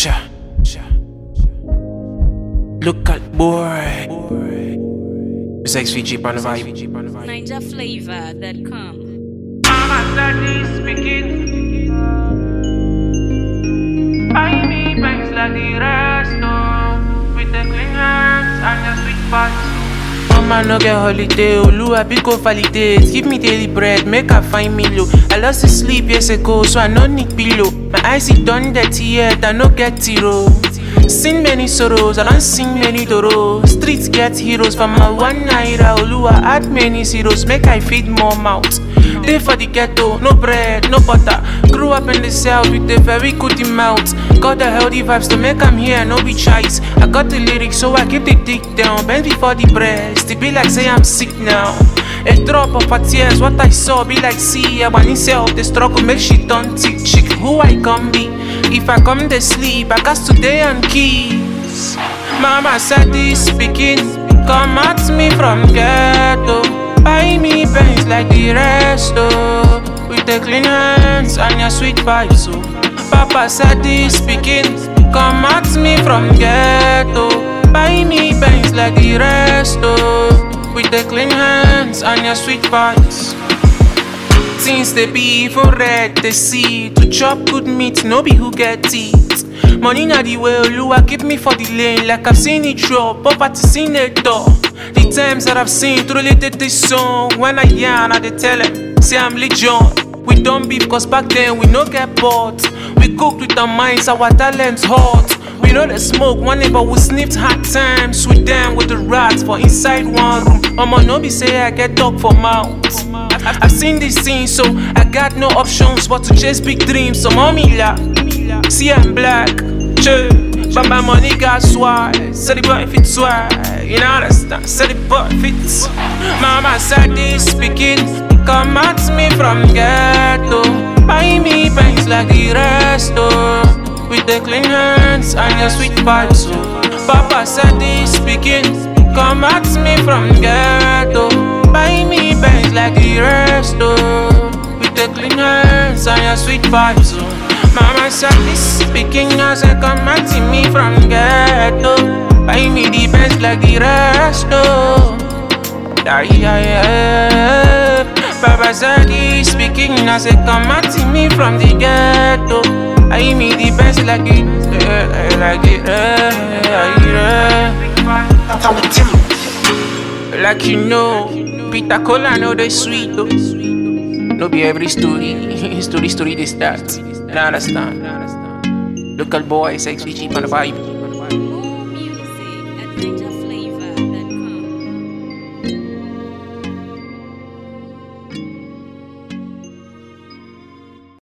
Cha. Local boy. It's XVG on the vibe. NigerFlavor.com. Mama Daddy speaking. I need banks like the rest, oh, with the clean hands and the sweet parts. Mama no get holiday, Oluwa go validate. Give me daily bread, make her find me low. I lost the sleep years ago, so I no need pillow. My eyes it done dirty yet, I no get zero. Seen many sorrows, I don't sing many doros. Streets get heroes from my one naira. Oluwa add many zeros, make I feed more mouths. Day for the ghetto, no bread, no butter. Grew up in the south with a very good mouth. Got the healthy vibes to make I'm here, no be choice. I got the lyrics, so I keep the dick down. Bend before the breast, it be like say I'm sick now. A drop of her tears, what I saw be like see. When he say of the struggle, make she turn tick chick. Who I come be? If I come to sleep, I got today on keys. Mama said this speaking, come at me from ghetto. Buy me pens like the rest, oh, with the clean hands and your sweet vibes, oh. Papa said this speaking, come at me from ghetto. Buy me pens like the rest, oh, with the clean hands and your sweet vibes. Things they be even red, they see. To chop good meat, no be who get it. Money na the way, Oluwa keep me for the lane. Like I've seen it drop, poverty seen it door. The times that I've seen to related this song. When I yarn, I dey tell them, say I'm Legion. We don't beef cause back then we no get bought. We cooked with our minds, our talents hot. We know the smoke, one neighbor we sniffed hard times. We damn with the rats for inside one room. Mama no be say I get dog for mouth. I've seen this scene, so I got no options but to chase big dreams. So mommy la, see I'm black, chill, but my money got swag. Say the boy fit swag, you know understand? Say the boy fits. Mama said this speaking, come at me from ghetto. Buy me pens like the rest, oh, with the clean hands and your sweet vibes, oh. Papa said this speaking, come at me from ghetto. Buy me pens like the rest, oh, with the clean hands and your sweet vibes, oh. Mama said this speaking, I said come at me from ghetto. Buy me the pens like the rest, oh. Yeah. Papa said this speaking, I said come at me from the ghetto. I me the best like it, like you know, Peter Cola know they sweet though. No be every story they start. Now understand. Local boys, XVG on the vibe.